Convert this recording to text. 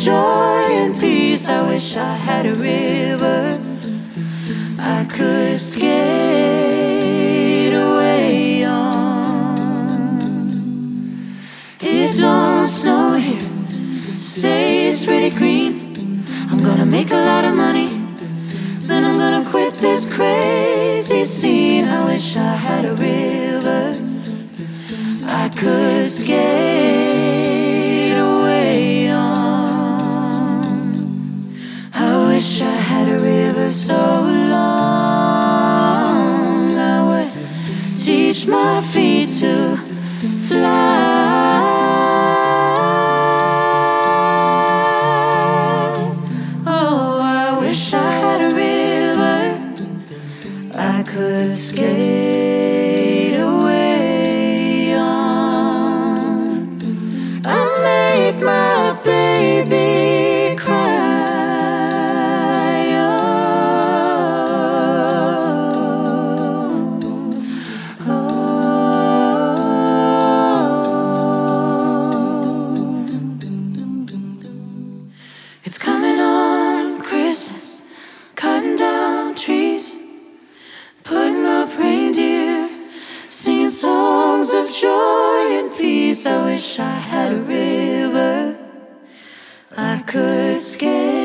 joy and peace. I wish I had a river I could skate away on. It don't snow here, stays pretty green. I'm gonna make a lot of money, then I'm gonna quit this crazy scene. I wish I had a river I could skate away on. I wish I had a river so long I would teach my feet to fly. Oh, I wish I had a river I could skate away on. I made my baby cry. Oh, it's coming on Christmas, cutting down trees, putting up reindeer, singing songs of joy and peace. I wish I had a river I could skate